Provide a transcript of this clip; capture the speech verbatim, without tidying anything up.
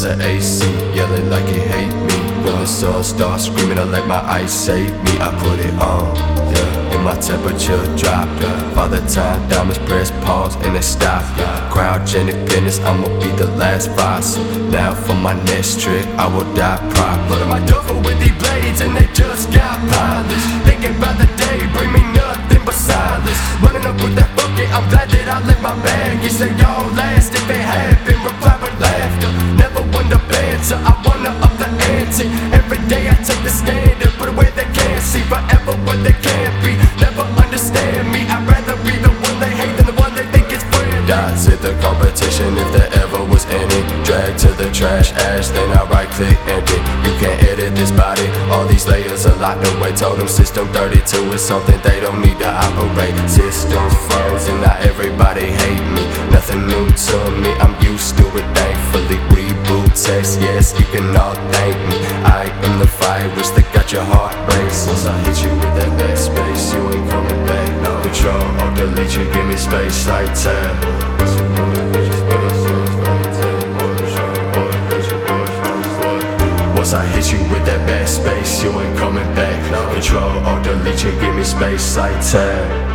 It's a A C, yelling like it hate me. When the sun starts screaming, I let my ice save me. I put it on, yeah, and my temperature dropped, yeah. Father time, diamonds press pause and they stop, yeah. Crouch independence, I'ma be the last fight. So now for my next trick, I will die proper. Put on my duffel with these blades and they just got polished. Thinking about the day, bring me nothing but silence. Running up with that bucket, I'm glad that I left my bag. You say y'all last if it happened, reply with laughter. Never wonder banter, I wanna up the ante. Every day I take the stand and put away they can't see. Forever what they can't be, never understand me. I'd rather be the one they hate than the one they think is friend. Dots hit the competition if there ever was any. Drag to the trash ash, then I right click empty. You can't edit this body, all these layers are locked away. Told them system thirty-two is something they don't need to operate. Systems frozen, now everybody hate me. Nothing new to me, I'm used to it thankfully. Reboot text, yes, you can all thank me. I am the virus that got your heart race. Once I hit you with that backspace, you ain't coming back. No control, I'll delete you, give me space like tab. Once I hit you with that backspace, you ain't coming back. No control, I'll delete you, give me space like tab.